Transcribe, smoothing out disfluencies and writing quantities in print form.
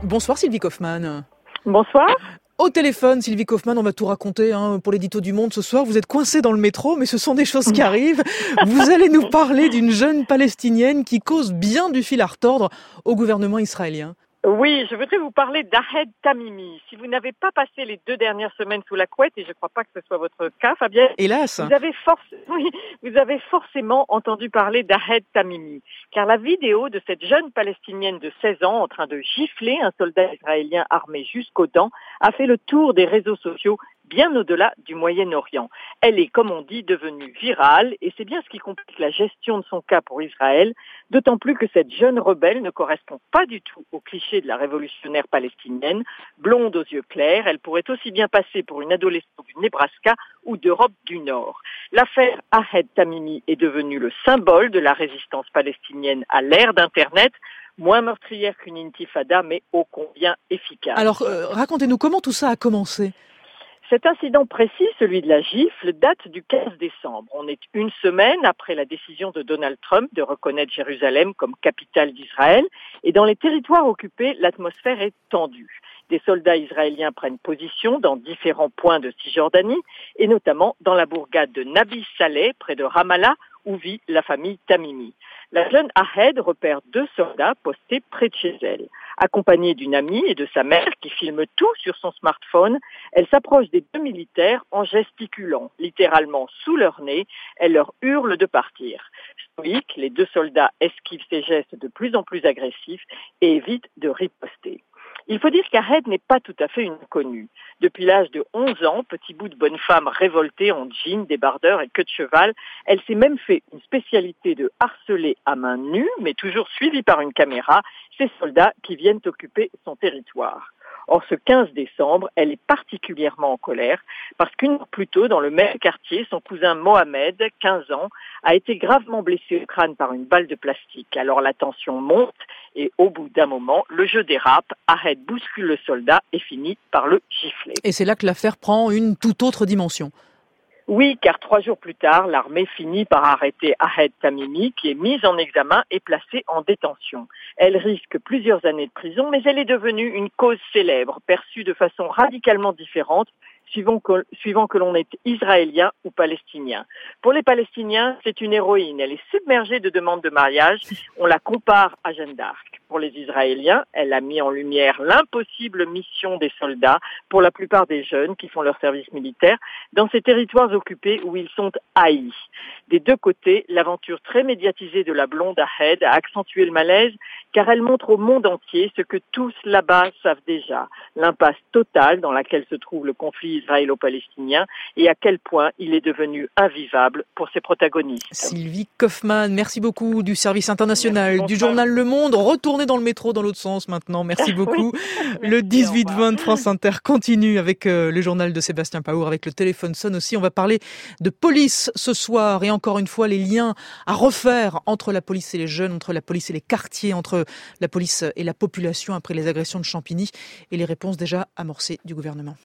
Bonsoir Sylvie Kaufmann. Bonsoir. Au téléphone, Sylvie Kaufmann, on va tout raconter pour l'édito du Monde ce soir. Vous êtes coincée dans le métro, mais ce sont des choses qui arrivent. Vous allez nous parler d'une jeune Palestinienne qui cause bien du fil à retordre au gouvernement israélien. Oui, je voudrais vous parler d'Ahed Tamimi. Si vous n'avez pas passé les 2 dernières semaines sous la couette, et je ne crois pas que ce soit votre cas, Fabienne, Hélas. vous avez forcément entendu parler d'Ahed Tamimi. Car la vidéo de cette jeune Palestinienne de 16 ans en train de gifler un soldat israélien armé jusqu'aux dents a fait le tour des réseaux sociaux bien au-delà du Moyen-Orient. Elle est, comme on dit, devenue virale et c'est bien ce qui complique la gestion de son cas pour Israël, d'autant plus que cette jeune rebelle ne correspond pas du tout au cliché de la révolutionnaire palestinienne. Blonde aux yeux clairs, elle pourrait aussi bien passer pour une adolescente du Nebraska ou d'Europe du Nord. L'affaire Ahed Tamimi est devenue le symbole de la résistance palestinienne à l'ère d'Internet, moins meurtrière qu'une intifada, mais ô combien efficace. Alors, racontez-nous comment tout ça a commencé. Cet incident précis, celui de la gifle, date du 15 décembre. On est une semaine après la décision de Donald Trump de reconnaître Jérusalem comme capitale d'Israël. Et dans les territoires occupés, l'atmosphère est tendue. Des soldats israéliens prennent position dans différents points de Cisjordanie, et notamment dans la bourgade de Nabi Saleh, près de Ramallah, où vit la famille Tamimi. La jeune Ahed repère 2 soldats postés près de chez elle. Accompagnée d'une amie et de sa mère qui filme tout sur son smartphone, elle s'approche des 2 militaires en gesticulant, littéralement sous leur nez. Elle leur hurle de partir. Stoïques, les 2 soldats esquivent ces gestes de plus en plus agressifs et évitent de riposter. Il faut dire qu'Ahed n'est pas tout à fait une inconnue. Depuis l'âge de 11 ans, petit bout de bonne femme révoltée en jean, débardeur et queue de cheval, elle s'est même fait une spécialité de harceler à main nue, mais toujours suivie par une caméra, ces soldats qui viennent occuper son territoire. Or, ce 15 décembre, elle est particulièrement en colère parce qu'une heure plus tôt, dans le même quartier, son cousin Mohamed, 15 ans, a été gravement blessé au crâne par une balle de plastique. Alors la tension monte et au bout d'un moment, le jeu dérape, Ahed bouscule le soldat et finit par le gifler. Et c'est là que l'affaire prend une toute autre dimension. Oui, car 3 jours plus tard, l'armée finit par arrêter Ahed Tamimi, qui est mise en examen et placée en détention. Elle risque plusieurs années de prison, mais elle est devenue une cause célèbre, perçue de façon radicalement différente, suivant que l'on est israélien ou palestinien. Pour les Palestiniens, c'est une héroïne. Elle est submergée de demandes de mariage. On la compare à Jeanne d'Arc. Pour les Israéliens, elle a mis en lumière l'impossible mission des soldats, pour la plupart des jeunes qui font leur service militaire, dans ces territoires occupés où ils sont haïs. Des 2 côtés, l'aventure très médiatisée de la blonde Ahed a accentué le malaise, car elle montre au monde entier ce que tous là-bas savent déjà, l'impasse totale dans laquelle se trouve le conflit israélo-palestinien et à quel point il est devenu invivable pour ses protagonistes. Sylvie Kaufmann, merci beaucoup du service international du journal Le Monde. Retournez dans le métro dans l'autre sens maintenant, merci beaucoup. Oui. Le 18-20 de France Inter continue avec le journal de Sébastien Paour, avec le téléphone sonne aussi. On va parler de police ce soir et encore une fois les liens à refaire entre la police et les jeunes, entre la police et les quartiers, entre la police et la population après les agressions de Champigny et les réponses déjà amorcées du gouvernement.